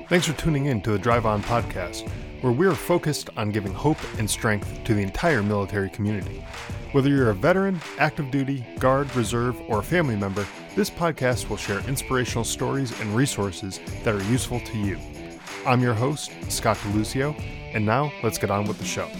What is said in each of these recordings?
Thanks for tuning in to the Drive On podcast, where we are focused on giving hope and strength to the entire military community. Whether you're a veteran, active duty, guard, reserve, or a family member, this podcast will share inspirational stories and resources that are useful to you. I'm your host, Scott DeLuzio, and now let's get on with the show.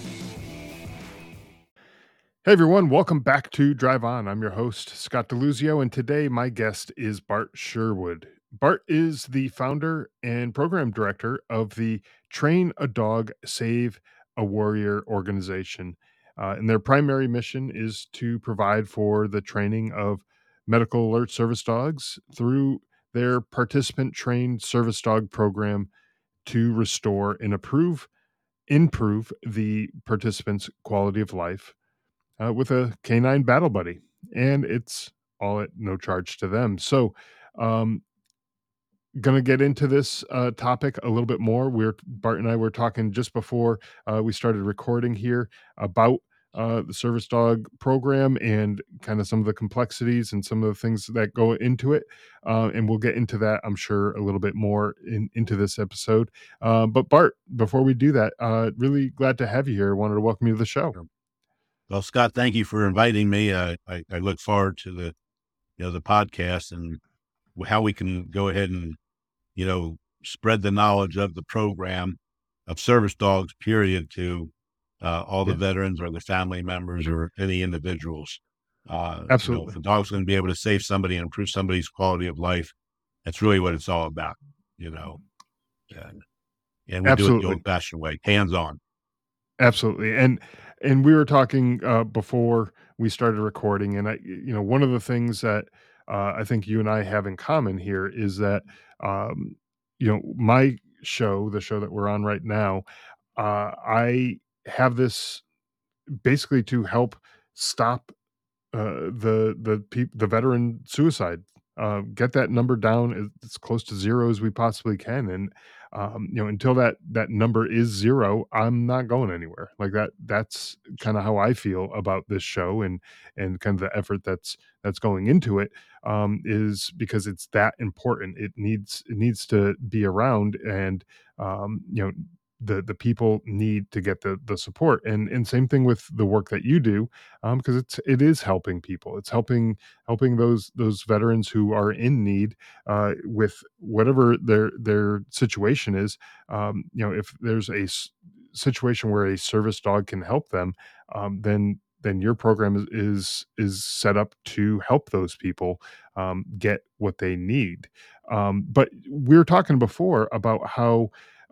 Hey everyone, welcome back to Drive On. I'm your host, Scott DeLuzio, and today my guest is Bart Sherwood. Bart is the founder and program director of the Train a Dog, Save a Warrior organization. And their primary mission is to provide for the training of medical alert service dogs through their participant trained service dog program to restore and improve the participants' quality of life with a canine battle buddy, and it's all at no charge to them. So, going to get into this topic a little bit more. Bart and I were talking just before we started recording here about the service dog program and kind of some of the complexities and some of the things that go into it. And we'll get into that, I'm sure, a little bit more into this episode. But Bart, before we do that, really glad to have you here. I wanted to welcome you to the show. Well, Scott, thank you for inviting me. I look forward to the podcast and how we can go ahead and, spread the knowledge of the program of service dogs, period, to all the veterans or the family members or any individuals. Absolutely. If the dog's going to be able to save somebody and improve somebody's quality of life, that's really what it's all about, and we do it the old-fashioned way, hands-on. Absolutely. And we were talking before we started recording, and one of the things that I think you and I have in common here is that my show, the show that we're on right now, I have this basically to help stop the veteran suicide, get that number down as close to zero as we possibly can, and until that number is zero, I'm not going anywhere. Like that's kind of how I feel about this show and kind of the effort that's going into it, is because it's that important. It needs to be around, and the people need to get the support, and same thing with the work that you do, because it is helping people. It's helping those veterans who are in need with whatever their situation is. If there's a situation where a service dog can help them, then your program is set up to help those people get what they need. But we were talking before about how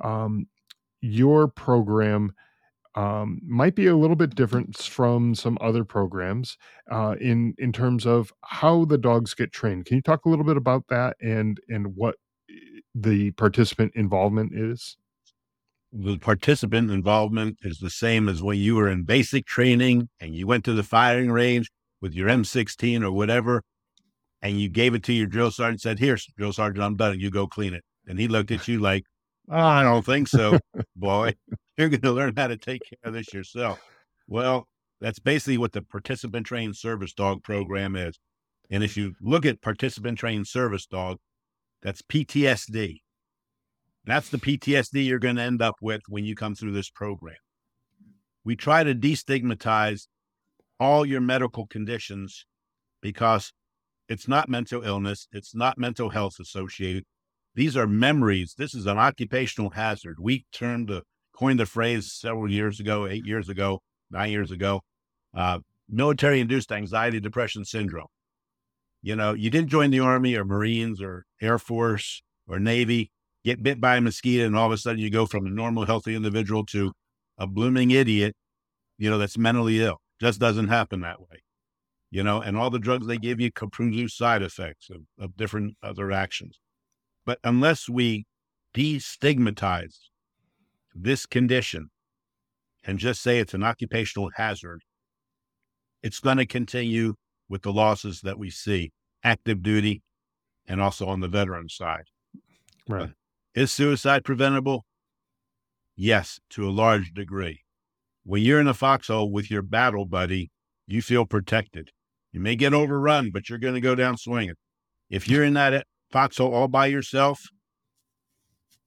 your program might be a little bit different from some other programs in terms of how the dogs get trained. Can you talk a little bit about that and what the participant involvement is? The participant involvement is the same as when you were in basic training and you went to the firing range with your M16 or whatever, and you gave it to your drill sergeant and said, "Here, drill sergeant, I'm done. You go clean it." And he looked at you like, "Oh, I don't think so, boy. You're going to learn how to take care of this yourself." Well, that's basically what the participant trained service dog program is. And if you look at participant trained service dog, that's PTSD. That's the PTSD you're going to end up with when you come through this program. We try to destigmatize all your medical conditions because it's not mental illness. It's not mental health associated. These are memories. This is an occupational hazard. We coined the phrase several years ago, 8 years ago, 9 years ago, military-induced anxiety depression syndrome. You didn't join the Army or Marines or Air Force or Navy, get bit by a mosquito, and all of a sudden you go from a normal, healthy individual to a blooming idiot, that's mentally ill. Just doesn't happen that way. And all the drugs they give you can produce side effects of different other actions. But unless we destigmatize this condition and just say it's an occupational hazard, it's going to continue with the losses that we see, active duty and also on the veteran side. Right. Is suicide preventable? Yes, to a large degree. When you're in a foxhole with your battle buddy, you feel protected. You may get overrun, but you're going to go down swinging. If you're in that foxhole all by yourself,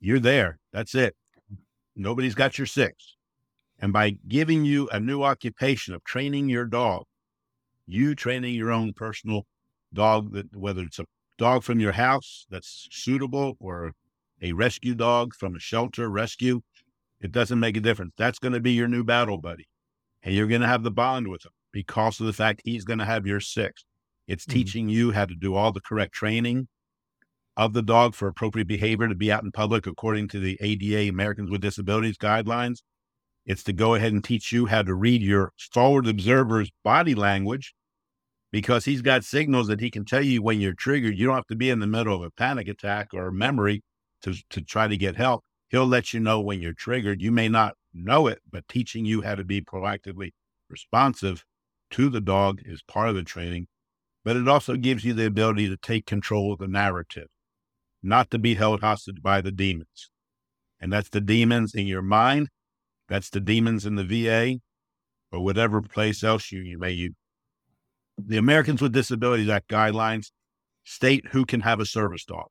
You're there. That's it. Nobody's got your six. And by giving you a new occupation of training your dog, you training your own personal dog, that whether it's a dog from your house that's suitable or a rescue dog from a shelter rescue, it doesn't make a difference. That's going to be your new battle buddy. And you're going to have the bond with him because of the fact he's going to have your six. It's teaching you how to do all the correct training of the dog for appropriate behavior to be out in public according to the ADA, Americans with Disabilities guidelines. It's to go ahead and teach you how to read your forward observer's body language, because he's got signals that he can tell you when you're triggered. You don't have to be in the middle of a panic attack or memory to try to get help. He'll let you know when you're triggered. You may not know it, but teaching you how to be proactively responsive to the dog is part of the training. But it also gives you the ability to take control of the narrative, not to be held hostage by the demons. And that's the demons in your mind. That's the demons in the VA or whatever place else you may use. The Americans with Disabilities Act guidelines state who can have a service dog.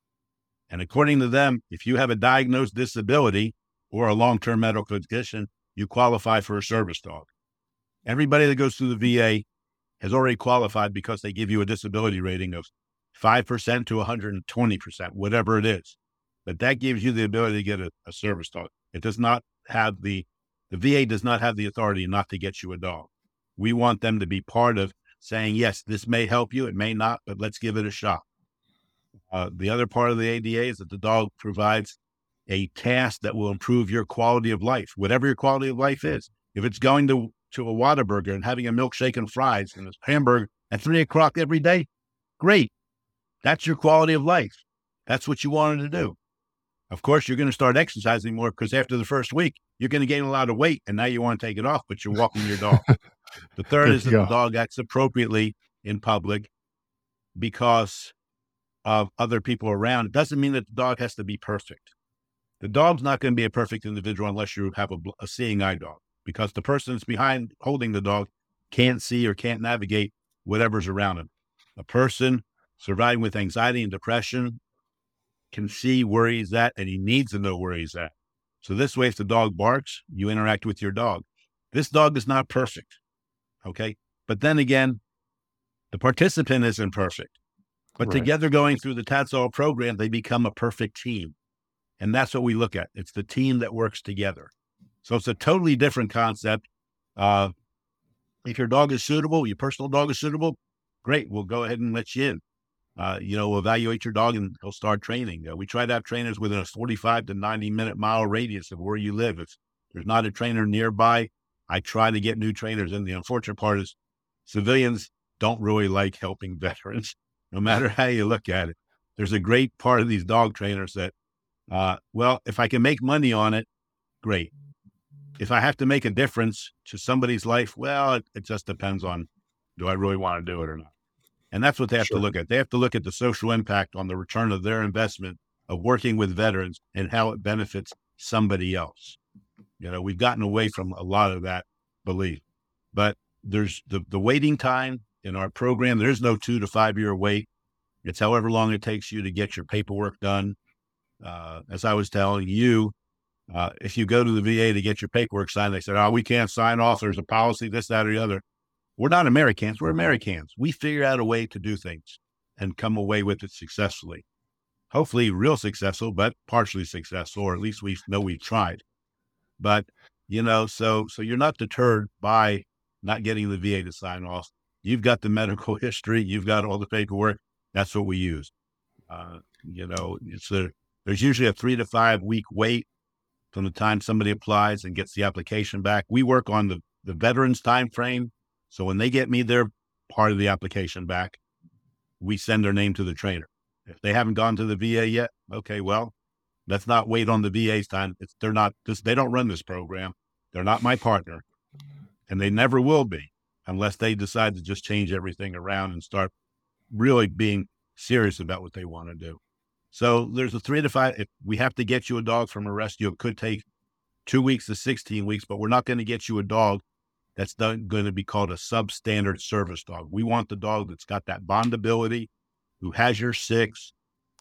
And according to them, if you have a diagnosed disability or a long-term medical condition, you qualify for a service dog. Everybody that goes through the VA has already qualified because they give you a disability rating of 5% to 120%, whatever it is. But that gives you the ability to get a service dog. It does not have the VA does not have the authority not to get you a dog. We want them to be part of saying, yes, this may help you, it may not, but let's give it a shot. The other part of the ADA is that the dog provides a task that will improve your quality of life, whatever your quality of life is. If it's going to a Whataburger and having a milkshake and fries and a hamburger at 3:00 every day, great. That's your quality of life. That's what you wanted to do. Of course, you're going to start exercising more because after the first week, you're going to gain a lot of weight and now you want to take it off, but you're walking your dog. The third There is you that the go. dog acts appropriately in public because of other people around. It doesn't mean that the dog has to be perfect. The dog's not going to be a perfect individual unless you have a seeing eye dog, because the person that's behind holding the dog can't see or can't navigate whatever's around him. A person surviving with anxiety and depression can see where he's at, and he needs to know where he's at. So this way, if the dog barks, you interact with your dog. This dog is not perfect, okay? But then again, the participant isn't perfect. But Right. together going through the TATSOL program, they become a perfect team. And that's what we look at. It's the team that works together. So it's a totally different concept. If your dog is suitable, your personal dog is suitable, great. We'll go ahead and let you in. We'll evaluate your dog and he'll start training. We try to have trainers within a 45 to 90-minute mile radius of where you live. If there's not a trainer nearby, I try to get new trainers in. The unfortunate part is civilians don't really like helping veterans, no matter how you look at it. There's a great part of these dog trainers that, well, if I can make money on it, great. If I have to make a difference to somebody's life, well, it just depends on, do I really want to do it or not? And that's what they have to Sure. look at. They have to look at the social impact on the return of their investment of working with veterans and how it benefits somebody else. We've gotten away from a lot of that belief, but there's the waiting time in our program. There's no 2 to 5 year wait. It's however long it takes you to get your paperwork done. As I was telling you, if you go to the VA to get your paperwork signed, they said, oh, we can't sign off. There's a policy, this, that, or the other. We're not Americans. We're Americans. We figure out a way to do things and come away with it successfully. Hopefully real successful, but partially successful, or at least we know we've tried. But, so you're not deterred by not getting the VA to sign off. You've got the medical history. You've got all the paperwork. That's what we use. There's usually a 3 to 5 week wait from the time somebody applies and gets the application back. We work on the veterans time frame. So when they get me their part of the application back, we send their name to the trainer. If they haven't gone to the VA yet, okay, well, let's not wait on the VA's time. They don't run this program. They're not my partner, and they never will be unless they decide to just change everything around and start really being serious about what they want to do. So there's a 3 to 5. If we have to get you a dog from a rescue, it could take 2 weeks to 16 weeks, but we're not going to get you a dog that's going to be called a substandard service dog. We want the dog that's got that bondability, who has your 6,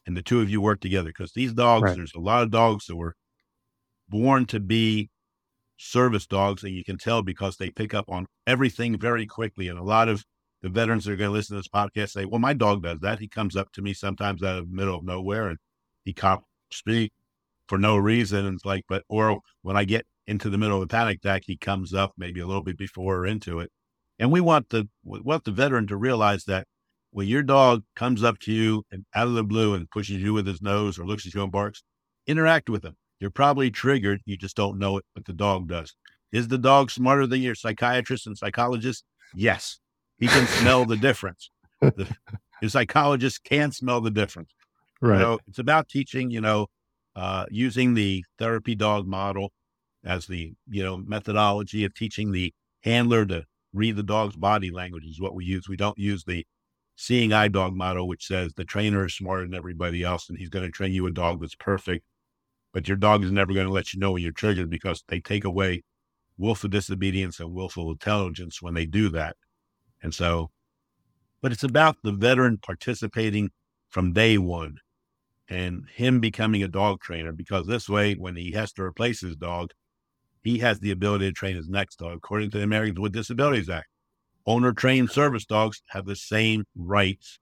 and the two of you work together. Because these dogs, Right. there's a lot of dogs that were born to be service dogs, and you can tell because they pick up on everything very quickly. And a lot of the veterans that are going to listen to this podcast say, well, my dog does that. He comes up to me sometimes out of the middle of nowhere and he cops me for no reason. And it's like, but, or when I get into the middle of a panic attack, he comes up maybe a little bit before or into it. And we want the veteran to realize that when your dog comes up to you and out of the blue and pushes you with his nose or looks at you and barks, interact with him. You're probably triggered. You just don't know it, but the dog does. Is the dog smarter than your psychiatrist and psychologist? Yes. He can smell the difference. The, your psychologist can smell the difference. Right. It's about teaching, using the therapy dog model as the, methodology of teaching the handler to read the dog's body language is what we use. We don't use the seeing eye dog model, which says the trainer is smarter than everybody else and he's going to train you a dog that's perfect. But your dog is never going to let you know when you're triggered because they take away willful disobedience and willful intelligence when they do that. And so, but it's about the veteran participating from day one and him becoming a dog trainer, because this way, when he has to replace his dog, he has the ability to train his next dog. According to the Americans with Disabilities Act, owner trained service dogs have the same rights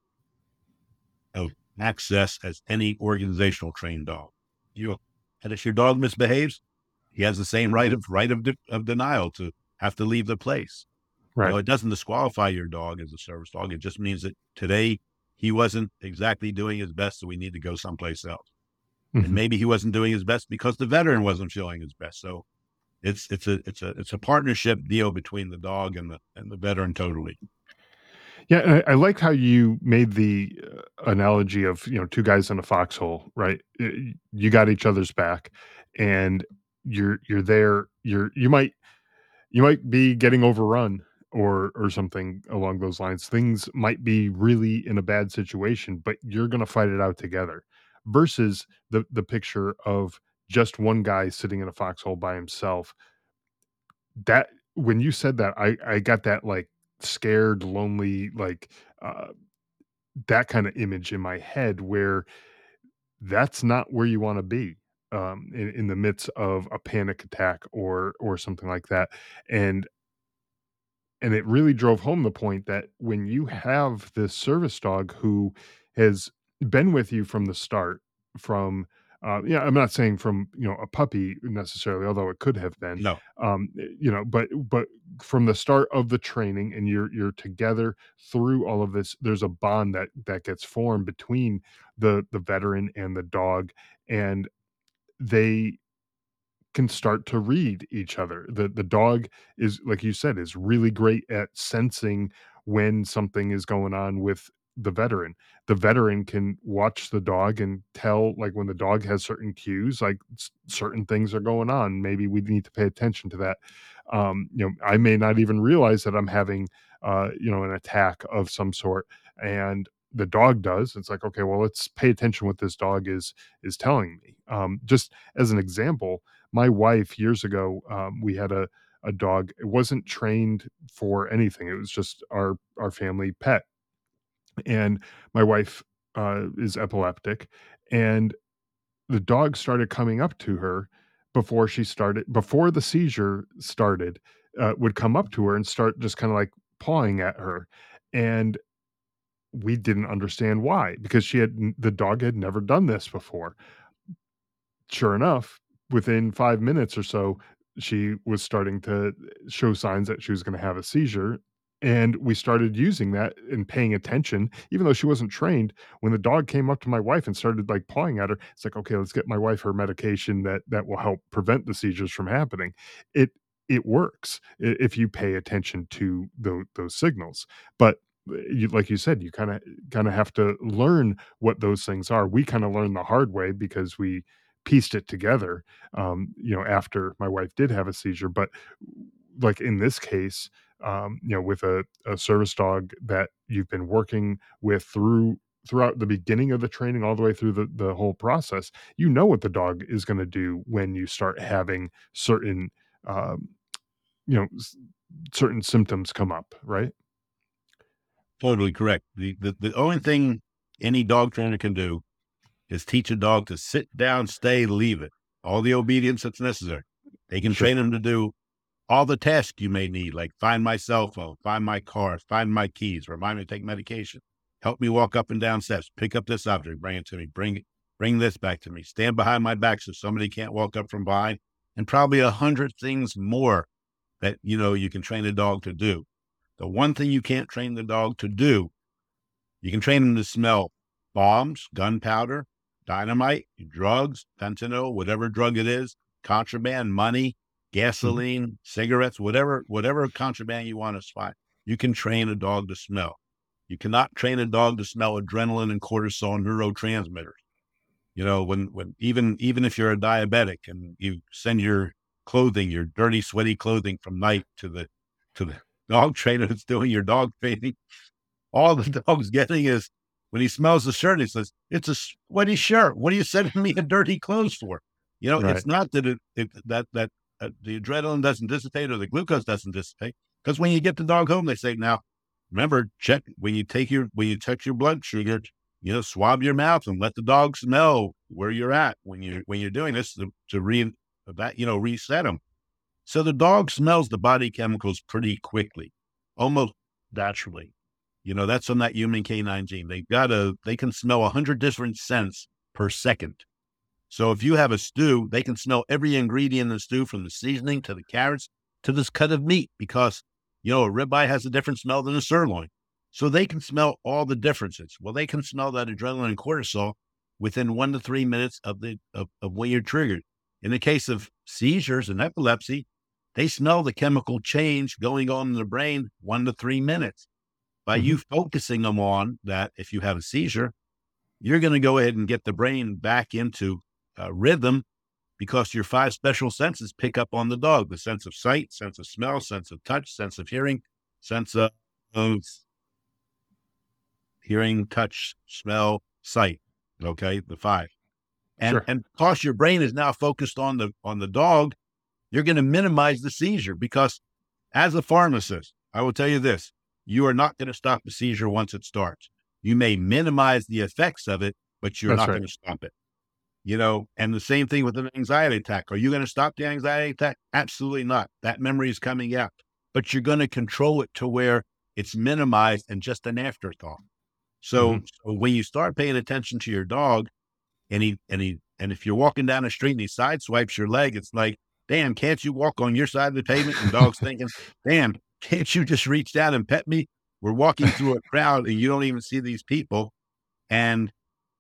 of access as any organizational trained dog. And if your dog misbehaves, he has the same of denial to have to leave the place. Right. It doesn't disqualify your dog as a service dog. It just means that today he wasn't exactly doing his best, so we need to go someplace else. And Mhm. maybe he wasn't doing his best because the veteran wasn't feeling his best. So it's a partnership deal between the dog and the veteran totally. Yeah, and I like how you made the analogy of, two guys in a foxhole, right? You got each other's back, and you're there. You might be getting overrun or something along those lines. Things might be really in a bad situation, but you're going to fight it out together. Versus the picture of just one guy sitting in a foxhole by himself. That when you said that, I got that like scared, lonely, like uh, that kind of image in my head where that's not where you want to be in the midst of a panic attack or something like that. And it really drove home the point that when you have this service dog who has been with you from the start, from yeah, I'm not saying from a puppy necessarily, although it could have been, No, but from the start of the training, and you're together through all of this. There's a bond that gets formed between the veteran and the dog, and they can start to read each other. The dog is, like you said, is really great at sensing when something is going on with the veteran. The veteran can watch the dog and tell, like, when the dog has certain cues, like certain things are going on. Maybe we need to pay attention to that. I may not even realize that I'm having, an attack of some sort, and the dog does. It's like, okay, well, let's pay attention what this dog is telling me. Just as an example, my wife years ago, we had a dog. It wasn't trained for anything. It was just our family pet. And my wife is epileptic, and the dog started coming up to her before the seizure started. Would come up to her and start just kind of like pawing at her, and we didn't understand why, because the dog had never done this before. Sure enough, within 5 minutes or so, she was starting to show signs that she was gonna have a seizure, and we started using that and paying attention, even though she wasn't trained. When the dog came up to my wife and started, like, pawing at her, it's like, "Okay, let's get my wife her medication that will help prevent the seizures from happening." It it works if you pay attention to those signals, but, you like you said, you kinda have to learn what those things are. We kinda learned the hard way because we pieced it together, after my wife did have a seizure. But like in this case, with a service dog that you've been working with throughout the beginning of the training all the way through the whole process, you know what the dog is going to do when you start having certain, um, you know, s- certain symptoms come up, right? totally correct. The only thing any dog trainer can do is teach a dog to sit down, stay, leave it. All the obedience that's necessary. They can Sure. train them to do all the tasks you may need, like find my cell phone, find my car, find my keys, remind me to take medication, help me walk up and down steps, pick up this object, bring it to me, bring this back to me, stand behind my back so somebody can't walk up from behind, and probably 100 things more that, you can train a dog to do. The one thing you can't train the dog to do, you can train them to smell bombs, gunpowder, dynamite, drugs, fentanyl, whatever drug it is, contraband, money, Mhm. gasoline, cigarettes, whatever contraband you want to spot. You can train a dog to smell. You cannot train a dog to smell adrenaline and cortisol neurotransmitters. When even if you're a diabetic and you send your clothing, your dirty, sweaty clothing from night to the dog trainer that's doing your dog training, all the dog's getting is when he smells the shirt, he says, "It's a sweaty shirt. What are you sending me a dirty clothes for?" Right. It's not that the adrenaline doesn't dissipate or the glucose doesn't dissipate, because when you get the dog home, they say, "Now, remember, check when you check your blood sugar, swab your mouth and let the dog smell where you're at when you're doing this to reset them." So the dog smells the body chemicals pretty quickly, almost naturally. That's on that human canine gene. They can smell 100 different scents per second. So if you have a stew, they can smell every ingredient in the stew, from the seasoning to the carrots to this cut of meat, because, a ribeye has a different smell than a sirloin. So they can smell all the differences. Well, they can smell that adrenaline and cortisol within 1 to 3 minutes of when you're triggered. In the case of seizures and epilepsy, they smell the chemical change going on in the brain 1 to 3 minutes. By Mhm. you focusing them on that, if you have a seizure, you're going to go ahead and get the brain back into rhythm, because your five special senses pick up on the dog: the sense of sight, sense of smell, sense of touch, sense of hearing, sense of hearing, touch, smell, sight. Okay, the five. And Sure. and because your brain is now focused on the dog, you're going to minimize the seizure, because as a pharmacist, I will tell you this: you are not going to stop the seizure once it starts. You may minimize the effects of it, but you're That's not right. going to stop it. And the same thing with an anxiety attack. Are you going to stop the anxiety attack? Absolutely not. That memory is coming out, but you're going to control it to where it's minimized and just an afterthought. So, Mhm. so when you start paying attention to your dog, and if you're walking down the street and he sideswipes your leg, it's like, damn, can't you walk on your side of the pavement? And dog's thinking, damn, can't you just reach down and pet me? We're walking through a crowd and you don't even see these people. And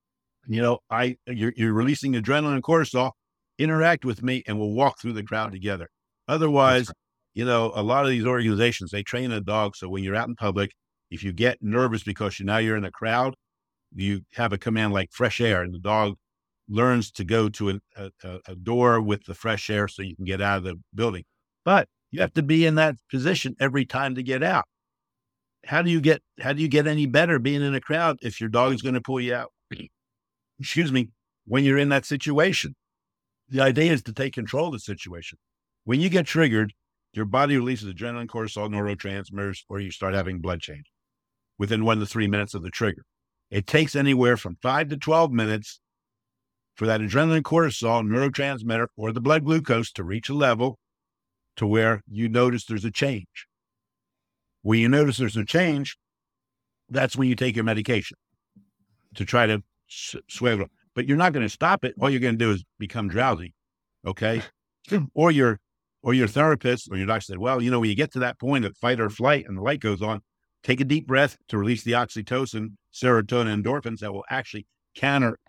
you're releasing adrenaline and cortisol. Interact with me, and we'll walk through the crowd together. That's Otherwise, right. a lot of these organizations, they train a dog so when you're out in public, if you get nervous because you're in a crowd, you have a command like fresh air, and the dog learns to go to a door with the fresh air so you can get out of the building. But you have to be in that position every time to get out. How do you get any better being in a crowd if your dog is going to pull you out? Excuse me, when you're in that situation. The idea is to take control of the situation. When you get triggered, your body releases adrenaline, cortisol, neurotransmitters, or you start having blood change within 1 to 3 minutes of the trigger. It takes anywhere from 5 to 12 minutes for that adrenaline, cortisol, neurotransmitter, or the blood glucose to reach a level to where you notice there's a change. When you notice there's a change, that's when you take your medication to try to sway it. But you're not going to stop it. All you're going to do is become drowsy. Okay. Or your therapist or your doctor said, well, when you get to that point of fight or flight and the light goes on, take a deep breath to release the oxytocin, serotonin, endorphins that will actually counter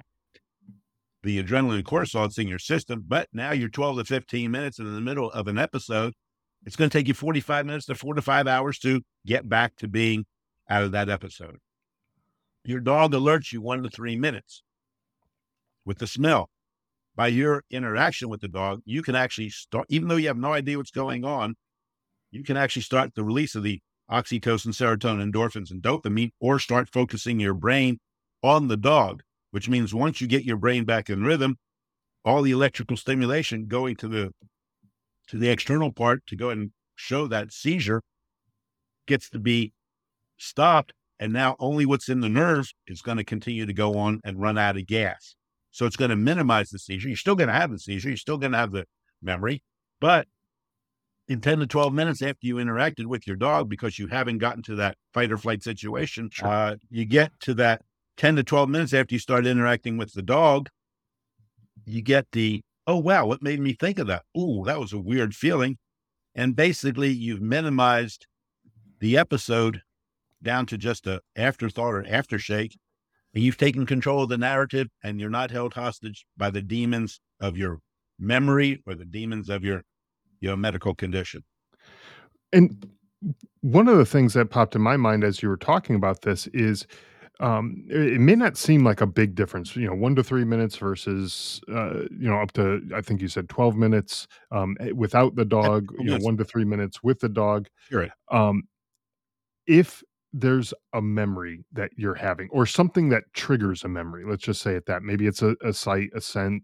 the adrenaline and cortisol that's in your system. But now you're 12 to 15 minutes in the middle of an episode. It's going to take you 45 minutes to 4 to 5 hours to get back to being out of that episode. Your dog alerts you 1 to 3 minutes with the smell. By your interaction with the dog, you can actually start, even though you have no idea what's going on, you can actually start the release of the oxytocin, serotonin, endorphins, and dopamine, or start focusing your brain on the dog, which means once you get your brain back in rhythm, all the electrical stimulation going to the external part to go and show that seizure gets to be stopped. And now only what's in the nerve is going to continue to go on and run out of gas. So it's going to minimize the seizure. You're still going to have the seizure. You're still going to have the memory. But in 10 to 12 minutes after you interacted with your dog, because you haven't gotten to that fight or flight situation, Sure. you get to that 10 to 12 minutes after you start interacting with the dog, you get the, oh, wow, what made me think of that? Ooh, that was a weird feeling. And basically, you've minimized the episode down to just a afterthought or aftershake. And you've taken control of the narrative, and you're not held hostage by the demons of your memory or the demons of your medical condition. And one of the things that popped in my mind as you were talking about this is, it may not seem like a big difference, 1 to 3 minutes versus, up to, I think you said 12 minutes, without the That's dog, 1 to 3 minutes with the dog. accurate. Um, if there's a memory that you're having or something that triggers a memory, let's just say it that. Maybe it's a sight, a scent,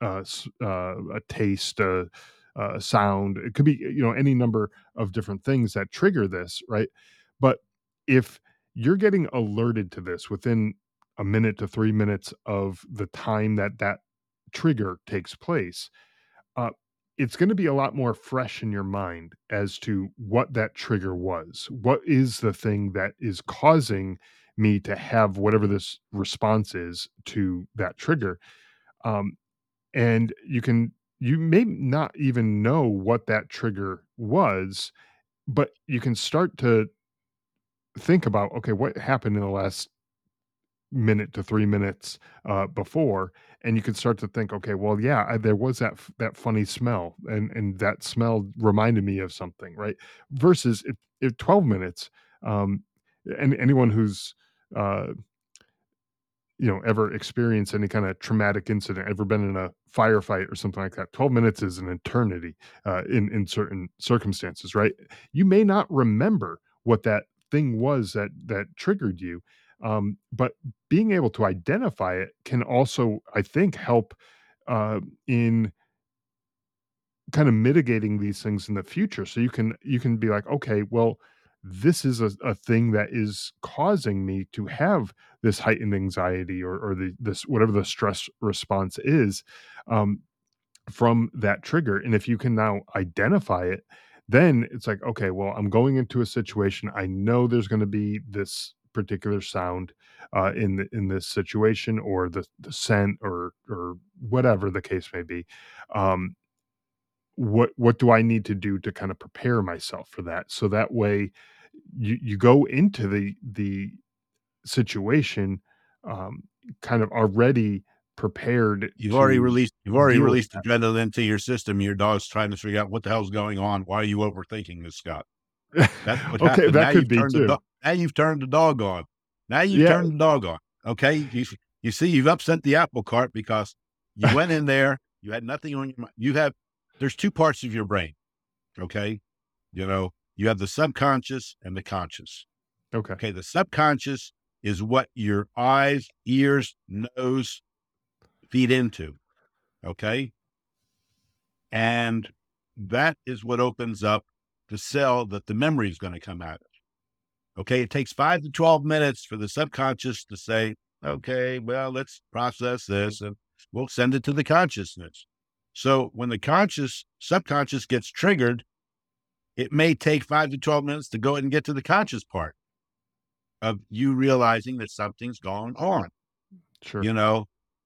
a taste, a sound. It could be, any number of different things that trigger this, right? But if you're getting alerted to this within a minute to 3 minutes of the time that that trigger takes place, uh, it's going to be a lot more fresh in your mind as to what that trigger was. What is the thing that is causing me to have whatever this response is to that trigger? Um, and you may not even know what that trigger was, but you can start to think about, okay, what happened in the last minute to 3 minutes, before, and you can start to think, "Okay, well, yeah, there was that funny smell, and that smell reminded me of something," right? Versus if 12 minutes, um, and anyone who's, uh, ever experienced any kinda traumatic incident, ever been in a firefight or something like that, 12 minutes is an eternity, in certain circumstances, right? You may not remember what that thing was that triggered you, but being able to identify it can also, I think, help, in kind of mitigating these things in the future. So you can be like, okay, well, this is a thing that is causing me to have this heightened anxiety, or this whatever the stress response is, um, from that trigger. And if you can now identify it, then it's like, okay, well, I'm going into a situation. I know there's going to be this particular sound, in this situation, or the scent, or whatever the case may be. Um, what do I need to do to kind of prepare myself for that? So that way you go into the situation, um, kind of already prepared to You've already deal with released that. adrenaline into your system. Your dog's trying to figure out what the hell's going on. Why are you overthinking this, Scott? That's what Okay, happened. that could be too. Now you've turned the dog on. Now you've Yeah. turned the dog on. Okay. You see, you've upset the apple cart because you went in there, you had nothing on your mind. There's two parts of your brain. Okay. You have the subconscious and the conscious. Okay. Okay. The subconscious is what your eyes, ears, nose feed into. Okay. And that is what opens up the cell that the memory is going to come out of. Okay. It takes 5 to 12 minutes for the subconscious to say, okay, well, let's process this and we'll send it to the consciousness. So when the subconscious gets triggered, it may take 5 to 12 minutes to go ahead and get to the conscious part of you realizing that something's going on, Sure. you know?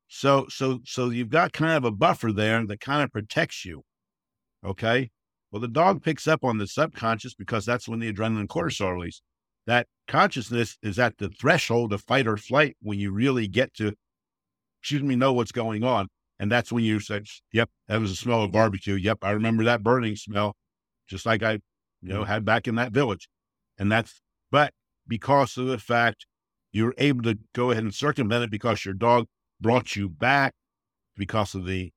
So you've got kind of a buffer there that kind of protects you. Okay. Well, the dog picks up on the subconscious because that's when the adrenaline and cortisol release. That consciousness is at the threshold of fight or flight when you really get to, know what's going on. And that's when you say, yep, that was the smell of barbecue. Yep, I remember that burning smell, just like I, had back in that village. But because of the fact you're able to go ahead and circumvent it because your dog brought you back because of the,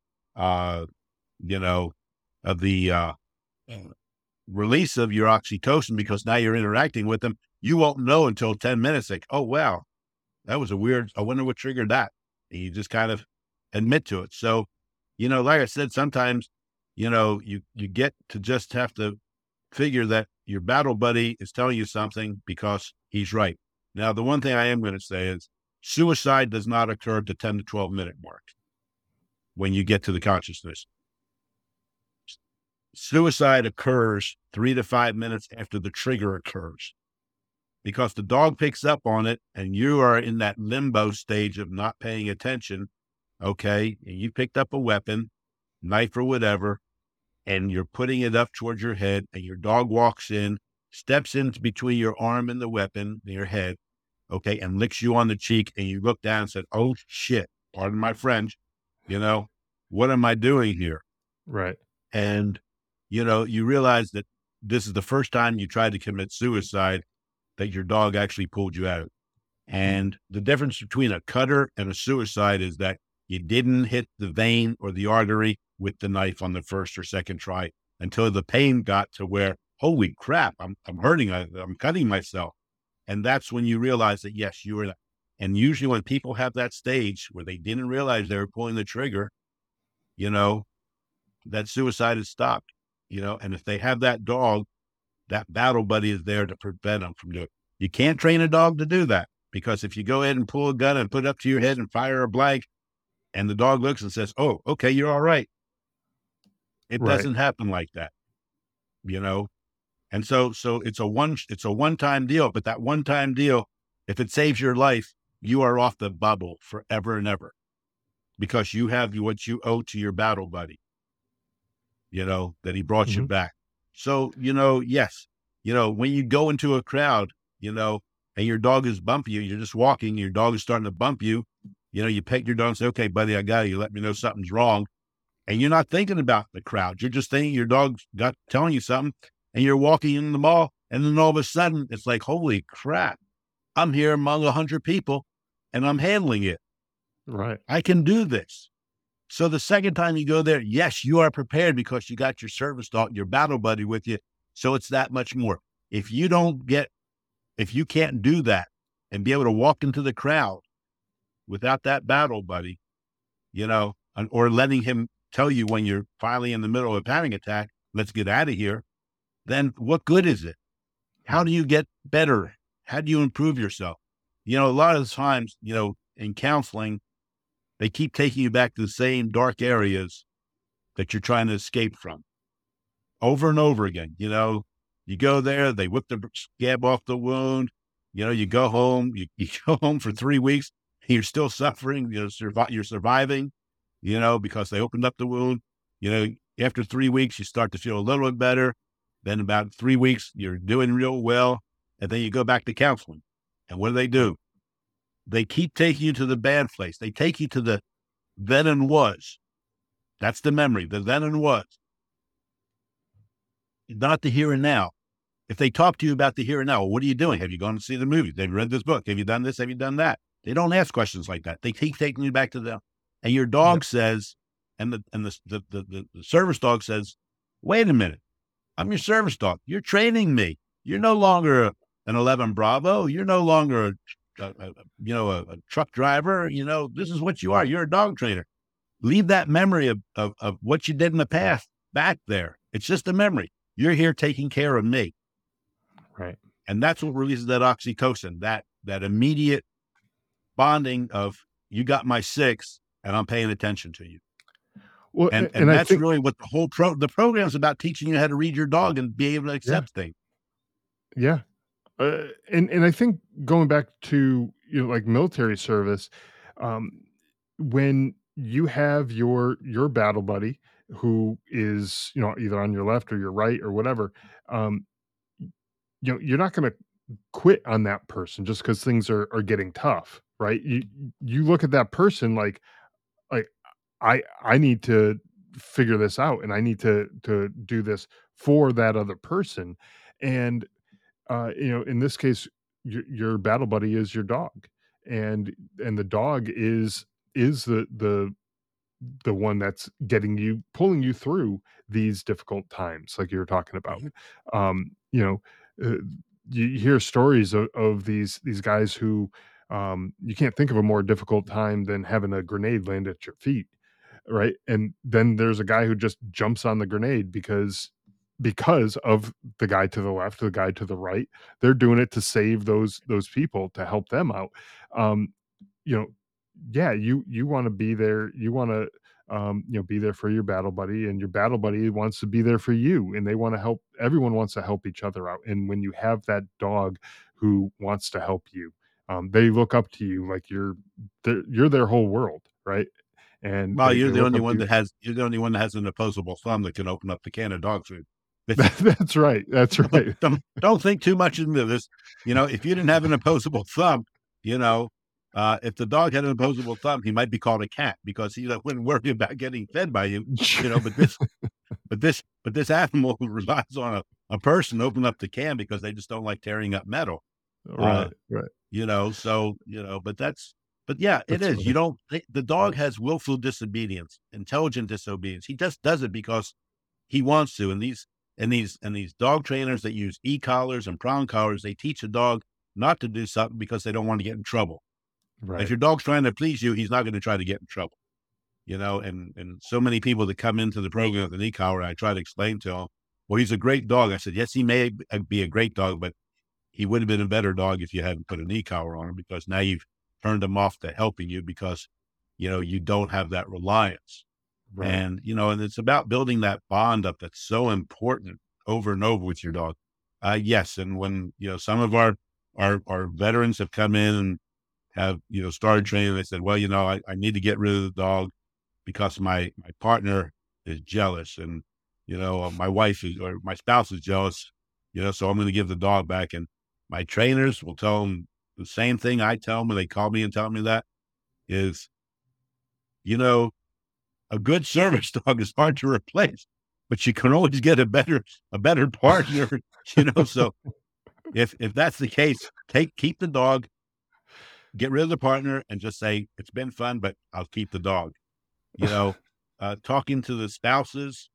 you know, of the release of your oxytocin, because now you're interacting with them, you won't know until 10 minutes, like, oh, wow, that was I wonder what triggered that. And you just kind of admit to it. So, like I said, sometimes, you get to just have to figure that your battle buddy is telling you something because he's right. Now, the one thing I am going to say is suicide does not occur at the 10 to 12 minute mark. when you get to the consciousness. Suicide occurs 3 to 5 minutes after the trigger occurs because the dog picks up on it and you are in that limbo stage of not paying attention. Okay. And you picked up a weapon, knife or whatever, and you're putting it up towards your head, and your dog walks in, steps in between your arm and the weapon, your head, okay, and licks you on the cheek, and you look down and said, "Oh shit, pardon my French, you know, what am I doing here?" Right. And, you realize that this is the first time you tried to commit suicide that your dog actually pulled you out. And the difference between a cutter and a suicide is that you didn't hit the vein or the artery with the knife on the first or second try until the pain got to where, holy crap, I'm hurting. I'm cutting myself. And that's when you realize that, yes, you were. And usually when people have that stage where they didn't realize they were pulling the trigger, you know, that suicide is stopped, and if they have that dog, that battle buddy is there to prevent them from doing it. You can't train a dog to do that because if you go ahead and pull a gun and put it up to your head and fire a blank and the dog looks and says, "Oh, okay, you're all right." It Right. doesn't happen like that, you know? And so it's a one-time deal, but that one-time deal, if it saves your life, you are off the bubble forever and ever because you have what you owe to your battle buddy, that he brought you Mhm. back. So, yes, when you go into a crowd, and your dog is bumping you, you're just walking, your dog is starting to bump you, you pet your dog and say, "Okay, buddy, I got you. Let me know something's wrong." And you're not thinking about the crowd. You're just thinking your dog's got telling you something and you're walking in the mall. And then all of a sudden it's like, holy crap, I'm here among 100 people and I'm handling it. Right. I can do this. So the second time you go there, yes, you are prepared because you got your service dog, your battle buddy with you. So it's that much more. If you don't get, if you can't do that and be able to walk into the crowd without that battle buddy, or letting him tell you when you're finally in the middle of a panic attack, "Let's get out of here," then what good is it? How do you get better? How do you improve yourself? A lot of the times, in counseling, they keep taking you back to the same dark areas that you're trying to escape from over and over again. You go there, they whip the scab off the wound. You go home, you go home for 3 weeks, you're still suffering, you're surviving, because they opened up the wound. After 3 weeks, you start to feel a little bit better. Then about 3 weeks, you're doing real well. And then you go back to counseling. And what do? They keep taking you to the bad place. They take you to the then and was. That's the memory, the then and was, not the here and now. If they talk to you about the here and now, well, what are you doing? Have you gone to see the movie? Have you read this book? Have you done this? Have you done that? They don't ask questions like that. They keep taking you back to them. And your Yep. dog says, and the service dog says, "Wait a minute. I'm your service dog. You're training me. You're no longer an 11 Bravo. You're no longer a truck driver. This is what you are. You're a dog trainer. Leave that memory of what you did in the past back there. It's just a memory. You're here taking care of me." Right. And that's what releases that oxytocin, that immediate bonding of, you got my six and I'm paying attention to you. Well, And and I that's think, really what the program is about, teaching you how to read your dog and be able to yeah, accept things. yeah. And I think going back to, like military service, um, when you have your battle buddy who is, either on your left or your right or whatever, um, you're not going to quit on that person just because things are getting tough, right? You look at that person like I need to figure this out and I need to do this for that other person. And in this case, your battle buddy is your dog, and the dog is the one that's pulling you through these difficult times, like you were talking about. Mhm. Um, you know, uh, you hear stories of these guys who you can't think of a more difficult time than having a grenade land at your feet, right? And then there's a guy who just jumps on the grenade because of the guy to the left, the guy to the right. They're doing it to save those people, to help them out. Um, you know, yeah, you want to be there. You want to be there for your battle buddy, and your battle buddy wants to be there for you, and they want to help. Everyone wants to help each other out. And when you have that dog who wants to help you, they look up to you like you're their whole world, right? And Well, they look up to you. you're the only one that has an opposable thumb that can open up the can of dog food. That's right. That's right. Don't think too much into this. If you didn't have an opposable thumb, you know, if the dog had an opposable thumb, he might be called a cat because he wouldn't worry about getting fed by you. But this animal relies on a person to open up the can because they just don't like tearing up metal. Uh, Right, right. but yeah, it That's is. funny. The dog has willful disobedience, intelligent disobedience. He just does it because he wants to. And these dog trainers that use e-collars and prong collars, they teach a dog not to do something because they don't want to get in trouble. If Right. your dog's trying to please you, he's not going to try to get in trouble. And so many people that come into the program with an e-collar, I try to explain to them, well, he's a great dog. I said, yes, he may be a great dog, but he would have been a better dog if you hadn't put an e-collar on him, because now you've turned him off to helping you because, you don't have that reliance. Right. And it's about building that bond up that's so important over and over with your dog. Yes. And when, some of our veterans have come in and have, started training, they said, well, I need to get rid of the dog because my partner is jealous, and, my wife or my spouse is jealous, so I'm going to give the dog back. And my trainers will tell them the same thing I tell them when they call me and tell me that is, you know, a good service dog is hard to replace, but you can always get a better partner, So if that's the case, keep the dog, get rid of the partner, and just say it's been fun, but I'll keep the dog. You know, Talking to the spouses,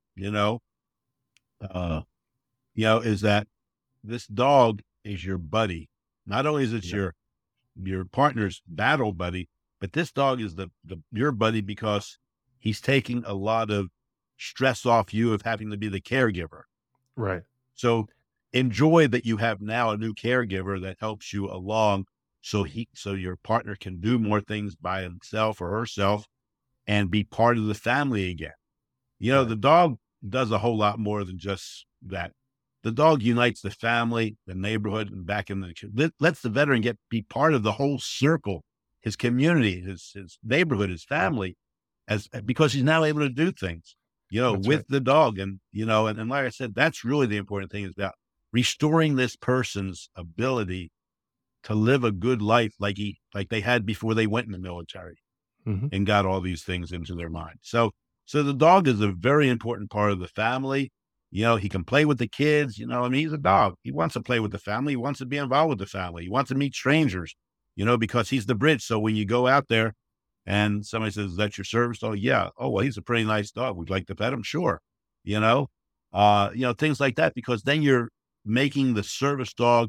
uh, is that this dog is your buddy. Not only is it Yeah. your partner's battle buddy, but this dog is your buddy because he's taking a lot of stress off you of having to be the caregiver. Right. So enjoy that you have now a new caregiver that helps you along, so your partner can do more things by himself or herself and be part of the family again. Right. The dog does a whole lot more than just that. The dog unites the family, the neighborhood, and back in lets the veteran be part of the whole circle, his community, his neighborhood, his family, because he's now able to do things, That's right. with the dog. And like I said, that's really the important thing, is about restoring this person's ability to live a good life like they had before they went in the military Mhm. and got all these things into their mind. So the dog is a very important part of the family. He can play with the kids, he's a dog. He wants to play with the family. He wants to be involved with the family. He wants to meet strangers, because he's the bridge. So when you go out there and somebody says, is that your service dog? Yeah. Oh, well, he's a pretty nice dog. Would you like to pet him? Sure. You know, things like that, because then you're making the service dog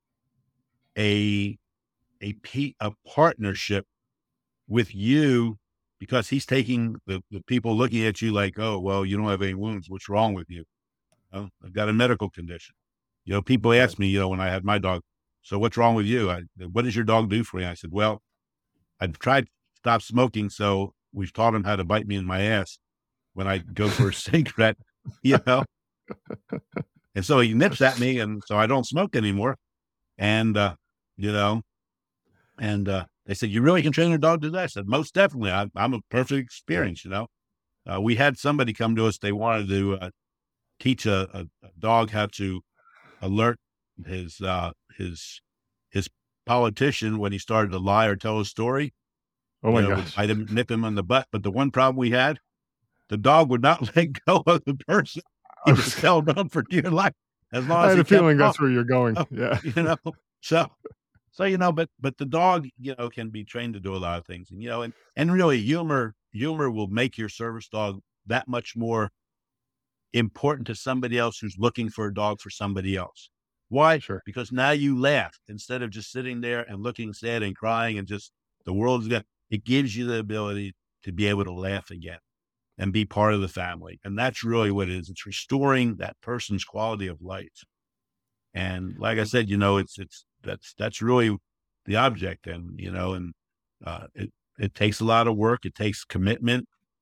a, a partnership with you, because he's taking the people looking at you like, oh, well, you don't have any wounds. What's wrong with you? Oh, I've got a medical condition. People Right. ask me, when I had my dog, so what's wrong with you? What does your dog do for you? I said, well, I've tried to stop smoking, so we've taught him how to bite me in my ass when I go for a cigarette, you know? And so he nips at me, and so I don't smoke anymore. And, you know, they said, you really can train your dog to do that? I said, most definitely. I'm a perfect experience. We had somebody come to us. They wanted to teach a dog how to alert his his politician when he started to lie or tell a story. Oh my Would gosh. bite him, nip him on the butt. But the one problem we had, the dog would not let go of the person. I He was just held on for dear life as long I as had he a kept feeling that's talking. where you're going. Oh, Yeah. you know, so but the dog, can be trained to do a lot of things, and really humor will make your service dog that much more important to somebody else who's looking for a dog for somebody else. Why? Sure. Because now you laugh instead of just sitting there and looking sad and crying and just the world's got. It gives you the ability to be able to laugh again and be part of the family, and that's really what it is. It's restoring that person's quality of life. And like I said, that's really the object. And it takes a lot of work. It takes commitment.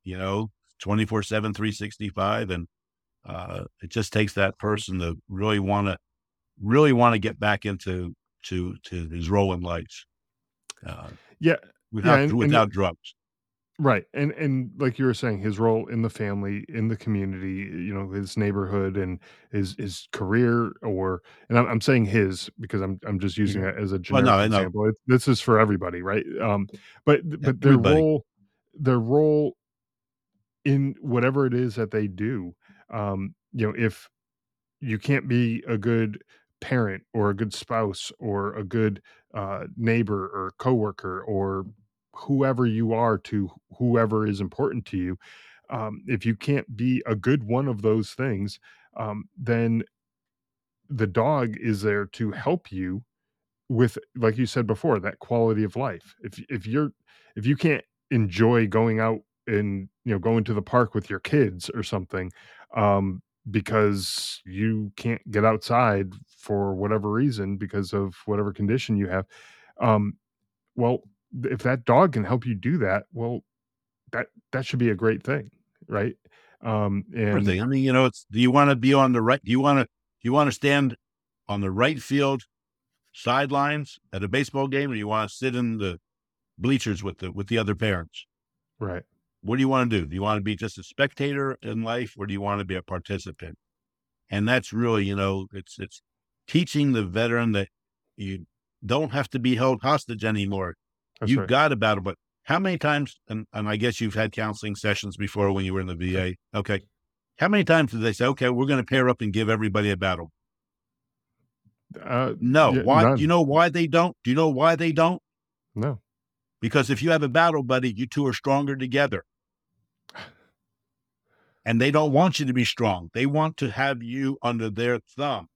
24/7, 365. And it just takes that person to really want to get back to his role in life, uh, Yeah, yeah, without drugs. right, and like you were saying, his role in the family, in the community, his neighborhood, and his career, and I'm saying his because I'm just using Mhm. that as a Well, no, generic I know. example. This is for everybody, right? Yeah, But everybody. their role in whatever it is that they do, if you can't be a good parent or a good spouse or a good neighbor or coworker or whoever you are to whoever is important to you, if you can't be a good one of those things, then the dog is there to help you with, like you said before, that quality of life. If you can't enjoy going out and, going to the park with your kids or something, because you can't get outside for whatever reason because of whatever condition you have, um, well, if that dog can help you do that, well, that should be a great thing, right? And Everything. I mean, it's, do you want to be on the right? Do you want to stand on the right field sidelines at a baseball game, or you want to sit in the bleachers with the other parents? right, What do you want to do? Do you want to be just a spectator in life, or do you want to be a participant? And that's really, it's teaching the veteran that you don't have to be held hostage anymore. that's You've right. got a battle, but how many times, and I guess you've had counseling sessions before when you were in the Sure. VA. Okay. How many times did they say, okay, we're going to pair up and give everybody a battle? No. Yeah, Why? Do you none. know why they don't? Do you know why they don't? No. Because if you have a battle buddy, you two are stronger together. And they don't want you to be strong. They want to have you under their thumb.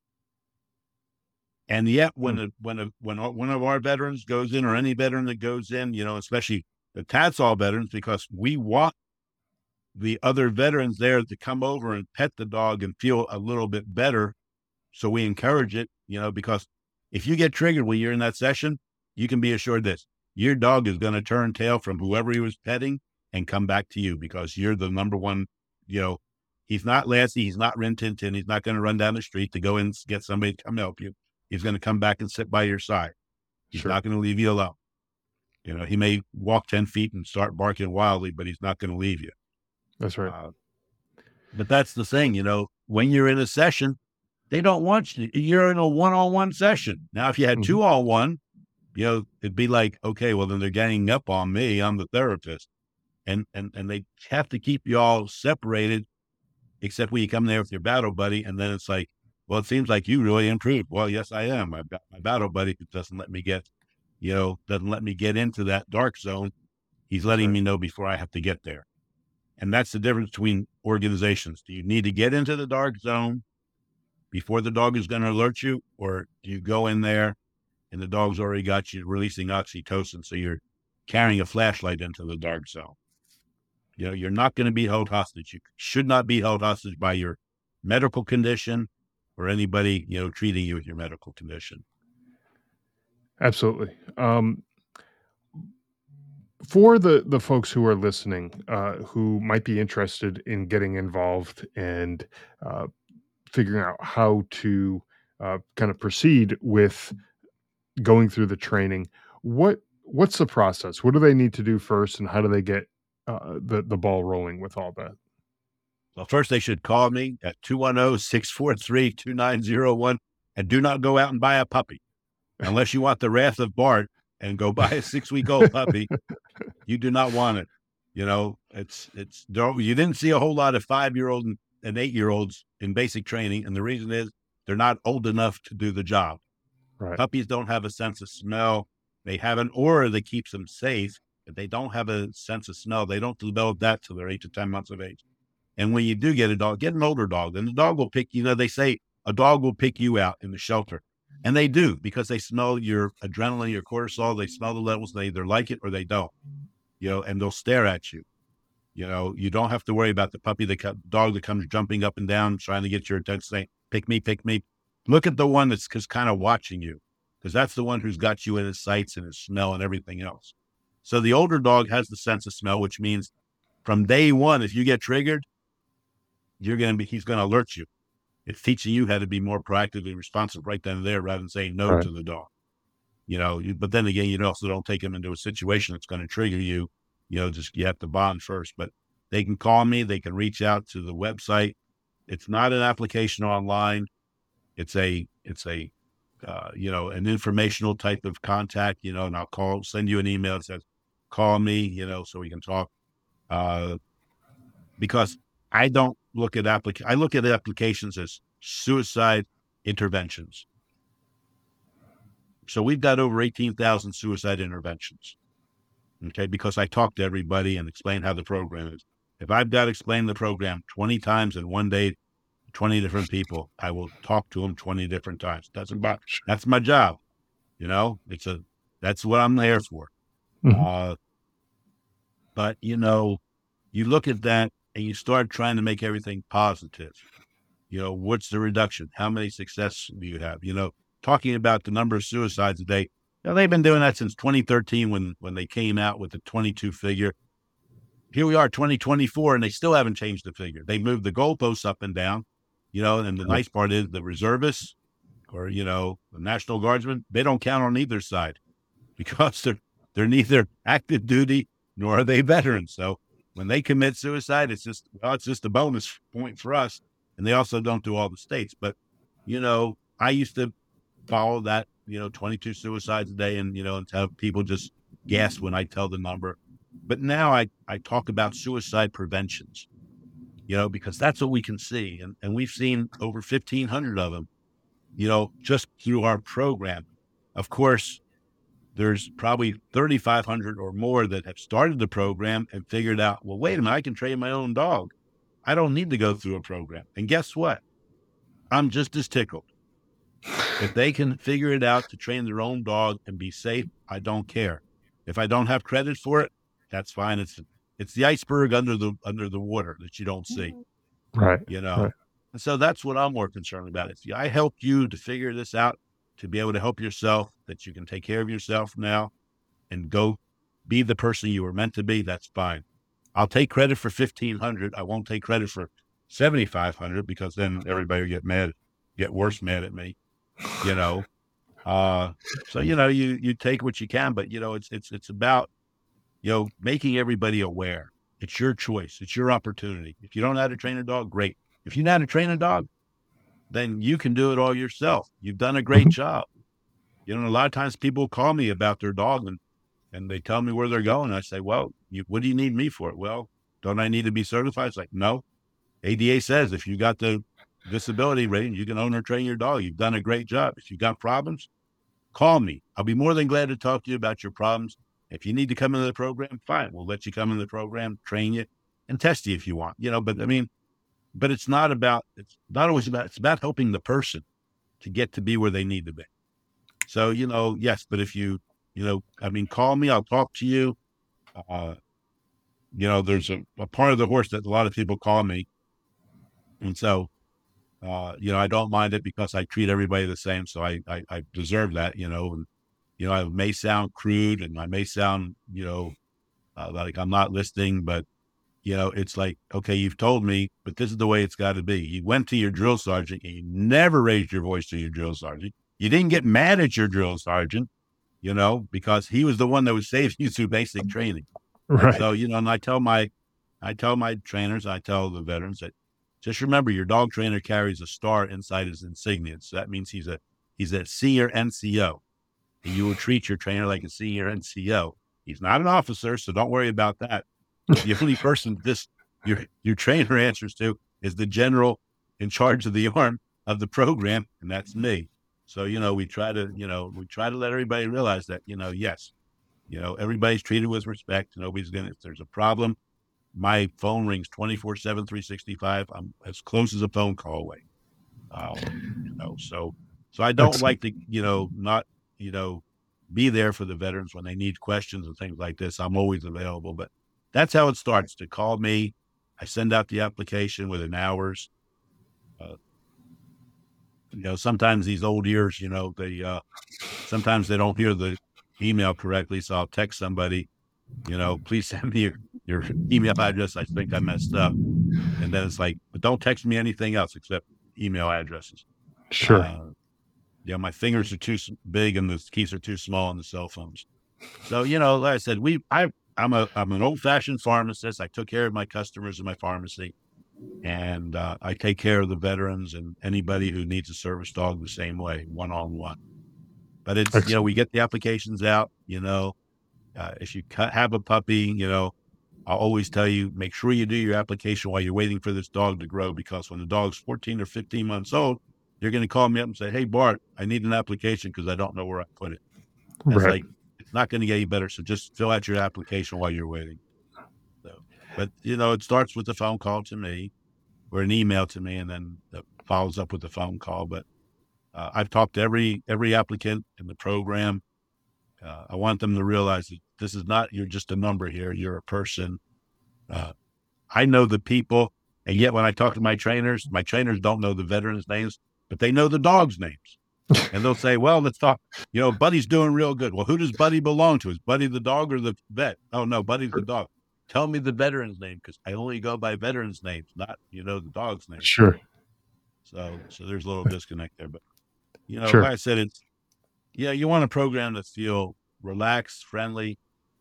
And yet, Mm, when one of our veterans goes in, or any veteran that goes in, especially the TATSAL veterans, because we want the other veterans there to come over and pet the dog and feel a little bit better. So we encourage it, because if you get triggered when you're in that session, you can be assured this: your dog is going to turn tail from whoever he was petting and come back to you, because you're the number one. You know, he's not Lassie, he's not Rin Tin Tin. He's not going to run down the street to go and get somebody to come help you. He's going to come back and sit by your side. He's sure. not going to leave you alone. He may walk 10 feet and start barking wildly, but he's not going to leave you. That's right. Uh, but that's the thing, when you're in a session, they don't want you. You're in a one-on-one session. Now, if you had Mhm. 2-on-1, it'd be like, okay, well, then they're ganging up on me. I'm the therapist. And they have to keep you all separated, except when you come there with your battle buddy. And then it's like, well, it seems like you really improved. Well, yes, I am. I've got my battle buddy who doesn't let me get into that dark zone. He's That's letting right. me know before I have to get there. And that's the difference between organizations. Do you need to get into the dark zone before the dog is going to alert you? Or do you go in there and the dog's already got you releasing oxytocin, so you're carrying a flashlight into the dark zone? You're not going to be held hostage. You should not be held hostage by your medical condition or anybody, treating you with your medical condition. Absolutely. For the folks who are listening, who might be interested in getting involved and uh, figuring out how to kind of proceed with going through the training, what's the process? What do they need to do first, and how do they get the ball rolling with all that? Well, first they should call me at 210-643-2901, and do not go out and buy a puppy unless you want the wrath of Bart and go buy a 6-week-old puppy. You do not want it. You didn't see a whole lot of 5-year-old and 8-year-olds in basic training. And the reason is they're not old enough to do the job. Right. Puppies don't have a sense of smell. They have an aura that keeps them safe, but they don't have a sense of smell. They don't develop that till they're 8 to 10 months of age. And when you do get a dog, get an older dog. And the dog will pick, they say a dog will pick you out in the shelter. And they do, because they smell your adrenaline, your cortisol. They smell the levels. They either like it or they don't, and they'll stare at you. You don't have to worry about the dog that comes jumping up and down, trying to get your attention, saying, pick me, pick me. Look at the one that's just kind of watching you, because that's the one who's got you in his sights and his smell and everything else. So the older dog has the sense of smell, which means from day one, if you get triggered, he's going to alert you. It's teaching you how to be more proactively responsive right then and there rather than saying no Right. to the dog. But then again, you also don't take them into a situation that's going to trigger you. Just you have to bond first. But they can call me. They can reach out to the website. It's not an application online. It's an informational type of contact. And I'll send you an email that says, call me. So we can talk. Because I don't look at I look at applications as suicide interventions. So we've got over 18,000 suicide interventions. Okay. Because I talk to everybody and explain how the program is. If I've got to explain the program 20 times in one day, 20 different people, I will talk to them 20 different times. That's my job. That's what I'm there for. Mhm. But you look at that and you start trying to make everything positive. What's the reduction? How many successes do you have? Talking about the number of suicides a day. They've been doing that since 2013 when they came out with the 22 figure. Here we are, 2024, and they still haven't changed the figure. They moved the goalposts up and down, and the nice part is the reservists or, the National Guardsmen, they don't count on either side because they're neither active duty nor are they veterans. So when they commit suicide, it's just a bonus point for us. And they also don't do all the states. But, I used to follow that, 22 suicides a day and have people just gasp when I tell the number. But now I talk about suicide preventions, because that's what we can see. And we've seen over 1,500 of them, just through our program. Of course, there's probably 3,500 or more that have started the program and figured out, well, wait a minute, I can train my own dog. I don't need to go through a program. And guess what? I'm just as tickled. If they can figure it out to train their own dog and be safe, I don't care. If I don't have credit for it, that's fine. It's the iceberg under the water that you don't see, Right. Right. And so that's what I'm more concerned about. If I helped you to figure this out, to be able to help yourself, that you can take care of yourself now and go be the person you were meant to be, that's fine. I'll take credit for 1,500. I won't take credit for 7,500 because then everybody will get worse mad at me, you know. So you take what you can, but it's about making everybody aware. It's your choice. It's your opportunity. If you don't know how to train a dog, great. If you know how to train a dog, then you can do it all yourself. You've done a great Mhm. job. A lot of times people call me about their dog and they tell me where they're going. I say, well, what do you need me for? Well, don't I need to be certified? It's like, no. ADA says if you got the disability rating, you can own or train your dog. You've done a great job. If you got problems, call me. I'll be more than glad to talk to you about your problems. If you need to come into the program, fine. We'll let you come into the program, train you, and test you if you want. But it's not always about, it's about helping the person to get to be where they need to be. So, yes, but if call me, I'll talk to you. Uh, there's a part of the horse that a lot of people call me. And so, I don't mind it because I treat everybody the same. So I deserve that, and, I may sound crude and I may sound, like I'm not listening, but, it's like, okay, you've told me, but this is the way it's got to be. You went to your drill sergeant and you never raised your voice to your drill sergeant. You didn't get mad at your drill sergeant, because he was the one that was saving you through basic training. Right. So, and I tell my trainers, I tell the veterans that just remember your dog trainer carries a star inside his insignia. So that means he's a senior NCO. And you will treat your trainer like a senior NCO. He's not an officer, so don't worry about that. The only person your trainer answers to is the general in charge of the arm of the program, and that's me. So, we try to let everybody realize that, yes, everybody's treated with respect. Nobody's if there's a problem, my phone rings 24/7, 365. I'm as close as a phone call away. So I don't Excellent. like to, not, you know, be there for the veterans when they need questions and things like this. I'm always available, but that's how it starts. To call me, I send out the application within hours. Uh, sometimes these old ears, they sometimes they don't hear the email correctly, so I'll text somebody. please send me your email address. I think I messed up. And then it's like, but don't text me anything else except email addresses. Sure. Uh, my fingers are too big and the keys are too small on the cell phones. So, like I said, I'm an old fashioned pharmacist. I took care of my customers in my pharmacy, and I take care of the veterans and anybody who needs a service dog the same way, one on one. But it's, Excellent. we get the applications out, if you have a puppy, I'll always tell you, make sure you do your application while you're waiting for this dog to grow, because when the dog's 14 or 15 months old, you're going to call me up and say, "Hey, Bart, I need an application because I don't know where I put it." And it's Right. like, it's not going to get any better. So just fill out your application while you're waiting. So, but it starts with a phone call to me or an email to me, and then it follows up with a phone call. But I've talked to every applicant in the program. I want them to realize that this is not, you're just a number here. You're a person. I know the people, and yet when I talk to my trainers don't know the veterans' names, but they know the dogs' names. And they'll say, "Well, let's talk. Buddy's doing real good." Well, who does Buddy belong to? Is Buddy the dog or the vet? Oh no, Buddy's the dog. Tell me the veteran's name, because I only go by veterans' names, not the dog's name. Sure. So there's a little disconnect there, but like Sure. I said, it's you want a program to feel relaxed, friendly.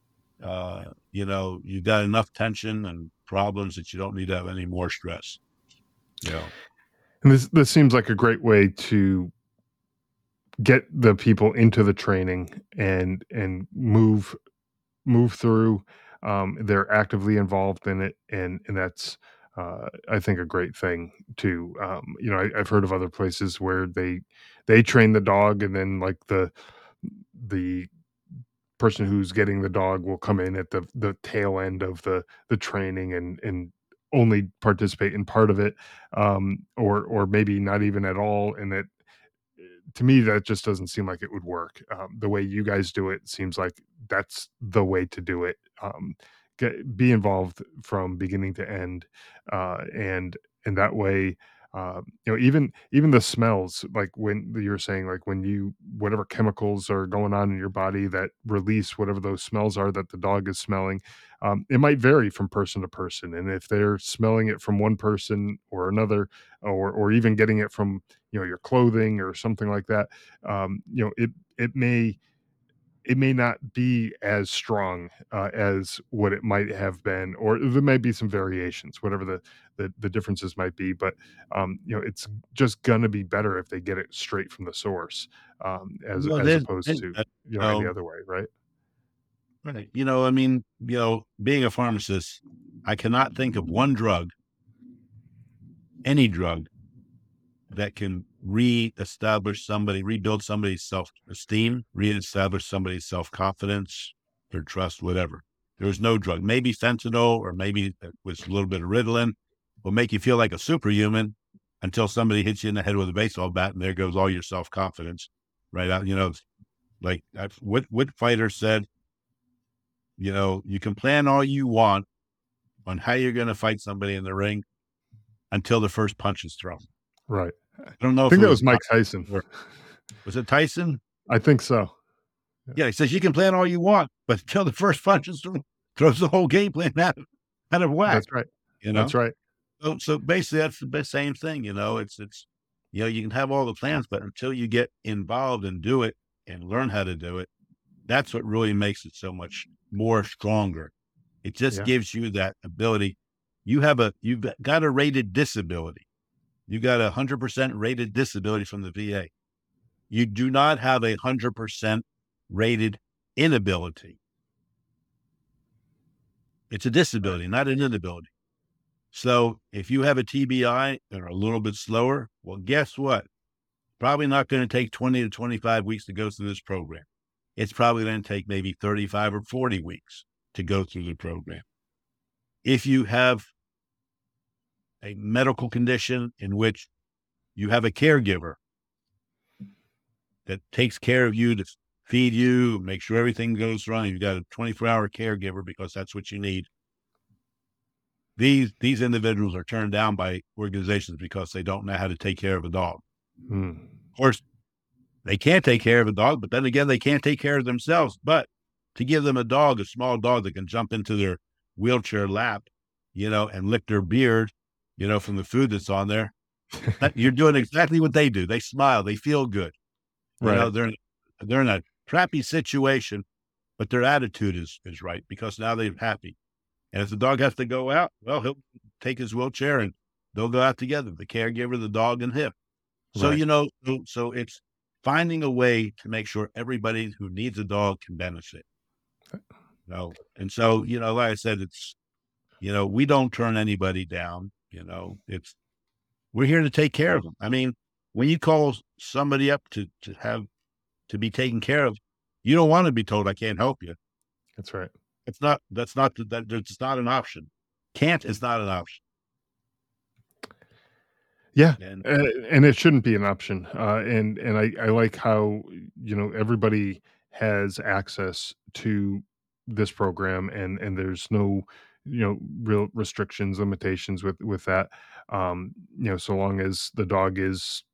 You've got enough tension and problems that you don't need to have any more stress. And this seems like a great way to get the people into the training and move through. They're actively involved in it, and that's I think a great thing too. I've heard of other places where they train the dog, and then like the person who's getting the dog will come in at the tail end of the training and only participate in part of it, or maybe not even at all. And that, to me, that just doesn't seem like it would work. The way you guys do it seems like that's the way to do it. Be involved from beginning to end, and that way, even the smells, like when you're saying, like when you whatever chemicals are going on in your body that release whatever those smells are that the dog is smelling, it might vary from person to person, and if they're smelling it from one person or another, or even getting it from your clothing or something like that, it may not be as strong as what it might have been, or there might be some variations, whatever the differences might be. But it's just gonna be better if they get it straight from the source, Well, as opposed to you any know, other way, right? right. I mean, being a pharmacist, I cannot think of one drug, any drug, that can rebuild somebody's self-esteem, reestablish somebody's self-confidence, their trust, whatever. There's no drug. Maybe fentanyl, or maybe with a little bit of Ritalin, will make you feel like a superhuman until somebody hits you in the head with a baseball bat, and there goes all your self-confidence right out. Like Whit Fighter said, you can plan all you want on how you're going to fight somebody in the ring until the first punch is thrown. Right. I don't know I if think it that was was Mike Tyson. was it Tyson? I think so. Yeah, he says you can plan all you want, but until the first punch is thrown, throws the whole game plan out of whack. That's right. You know, That's right. so basically that's the same thing. It's you can have all the plans, but until you get involved and do it and learn how to do it, that's what really makes it so much more stronger. It just Yeah. gives you that ability. You've got a rated disability. You got 100% rated disability from the VA. You do not have 100% rated inability. It's a disability, not an inability. So if you have a TBI and are a little bit slower, well, guess what? Probably not going to take 20 to 25 weeks to go through this program. It's probably going to take maybe 35 or 40 weeks to go through the program. If you have a medical condition in which you have a caregiver that takes care of you, to feed you, make sure everything goes right, you've got a 24-hour caregiver because that's what you need. These individuals are turned down by organizations because they don't know how to take care of a dog. Of course, they can't take care of a dog, but then again, they can't take care of themselves. But to give them a dog, a small dog that can jump into their wheelchair lap, and lick their beard, from the food that's on there. You're doing exactly what they do. They smile, they feel good. Right. They're in a crappy situation, but their attitude is right because now they're happy. And if the dog has to go out, well, he'll take his wheelchair and they'll go out together, the caregiver, the dog, and him. So, Right. so it's finding a way to make sure everybody who needs a dog can benefit. And so, like I said, it's, we don't turn anybody down. We're here to take care of them. I mean, when you call somebody up to be taken care of, you don't want to be told, I can't help you. That's right. That's not an option. Can't is not an option. Yeah, And and it shouldn't be an option, and I like how, everybody has access to this program, and there's no, real restrictions, limitations with that, so long as the dog is,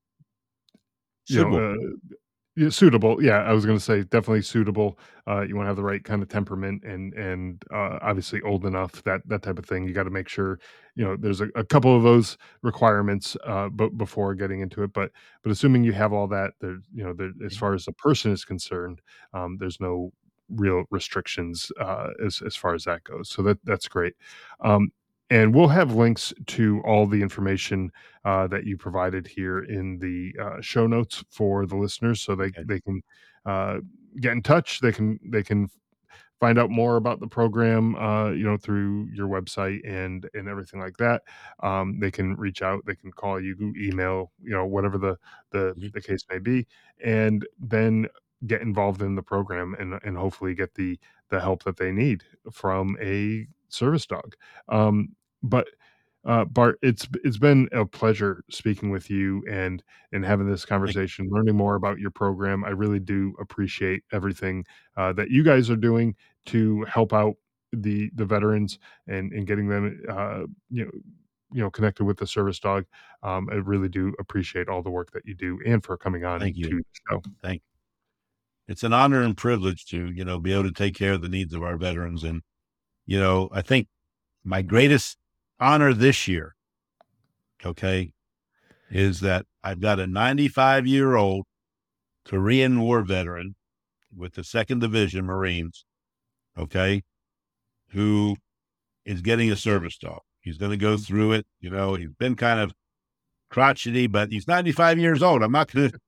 you know, suitable. yeah, suitable. Yeah, I was gonna say definitely suitable. You wanna have the right kind of temperament and obviously old enough, that type of thing. You gotta make sure, there's a couple of those requirements, but before getting into it. But assuming you have all that, there as Mhm. far as the person is concerned, there's no real restrictions, as far as that goes. So that's great. And we'll have links to all the information that you provided here in the show notes for the listeners, so they Okay. they can uh, get in touch. They can find out more about the program, through your website and everything like that. They can reach out. They can call you, email, whatever the Mhm. the case may be, and then get involved in the program and hopefully get the help that they need from a service dog. But Bart, it's been a pleasure speaking with you and having this Thank you. conversation, learning more about your program. I really do appreciate everything that you guys are doing to help out the veterans and getting them connected with the service dog. I really do appreciate all the work that you do and for coming on Thank you. to the show. Thank It's an honor and privilege to, be able to take care of the needs of our veterans. And, I think my greatest honor this year, okay, is that I've got a 95-year-old Korean War veteran with the 2nd Division Marines, okay, who is getting a service dog. He's going to go through it. He's been kind of crotchety, but he's 95 years old. I'm not going to,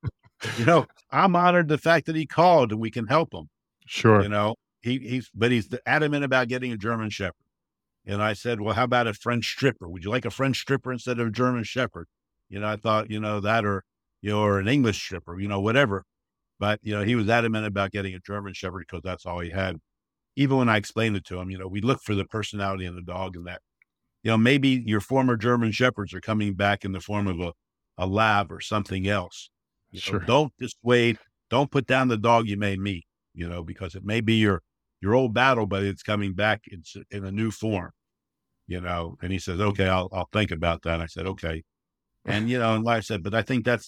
I'm honored the fact that he called and we can help him. You Sure. know, but he's adamant about getting a German Shepherd. And I said, well, how about a French stripper? Would you like a French stripper instead of a German Shepherd? I thought, that or an English stripper, whatever. But, he was adamant about getting a German Shepherd because that's all he had. Even when I explained it to him, we look for the personality in the dog and that, maybe your former German Shepherds are coming back in the form of a lab or something else. Sure. Don't dissuade, don't put down the dog you may meet, because it may be your old battle, but it's coming back. It's in a new form, and he says, okay, I'll think about that. I said, okay. And, and like I said, but I think that's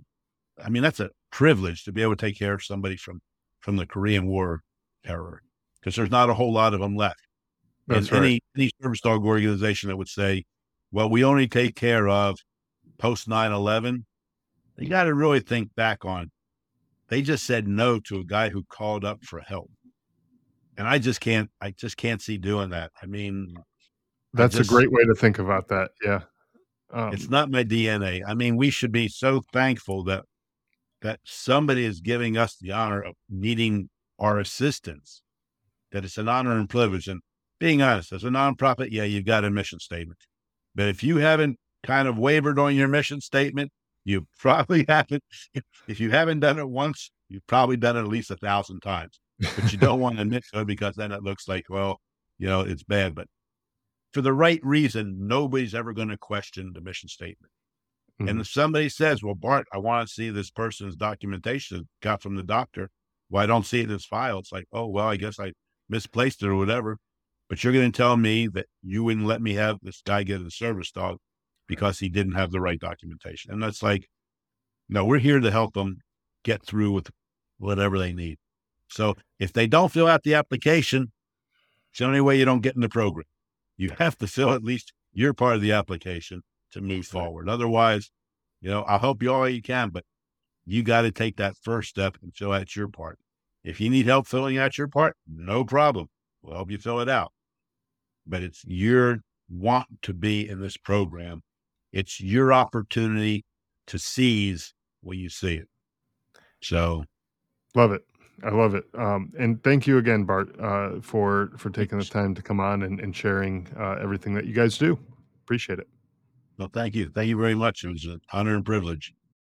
I mean, that's a privilege to be able to take care of somebody from the Korean War era, because there's not a whole lot of them left. And That's right. any service dog organization that would say, well, we only take care of post 9/11, you got to really think back on, they just said no to a guy who called up for help. And I just can't see doing that. I mean, I That's a just, great way to think about that. Yeah. it's Um, not my DNA. I mean, we should be so thankful that somebody is giving us the honor of needing our assistance, that it's an honor and privilege. And being honest, as a nonprofit, yeah, you've got a mission statement. But if you haven't kind of wavered on your mission statement, you probably haven't. If you haven't done it once, you've probably done it at least 1,000 times. But you don't want to admit to it because then it looks like, well, it's bad. But for the right reason, nobody's ever going to question the mission statement. And mhm. if somebody says, well, Bart, I want to see this person's documentation got from the doctor. Well, I don't see it in his file. It's like, oh, well, I guess I misplaced it or whatever. But you're going to tell me that you wouldn't let me have this guy get a service dog because he didn't have the right documentation. And that's like, no, we're here to help them get through with whatever they need. So if they don't fill out the application, it's the only way you don't get in the program. You have to fill at least your part of the application to move forward. Otherwise, I'll help you all you can, but you got to take that first step and fill out your part. If you need help filling out your part, no problem. We'll help you fill it out. But it's your want to be in this program. It's your opportunity to seize when you see it. So, love it. I love it. And thank you again, Bart, for taking the time to come on and sharing everything that you guys do. Appreciate it. Well, thank you. Thank you very much. It was an honor and privilege.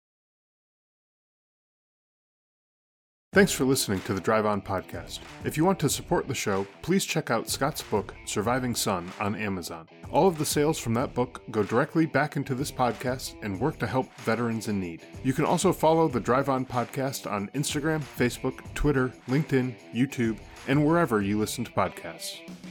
Thanks for listening to the Drive On Podcast. If you want to support the show, please check out Scott's book, Surviving Son, on Amazon. All of the sales from that book go directly back into this podcast and work to help veterans in need. You can also follow the Drive On Podcast on Instagram, Facebook, Twitter, LinkedIn, YouTube, and wherever you listen to podcasts.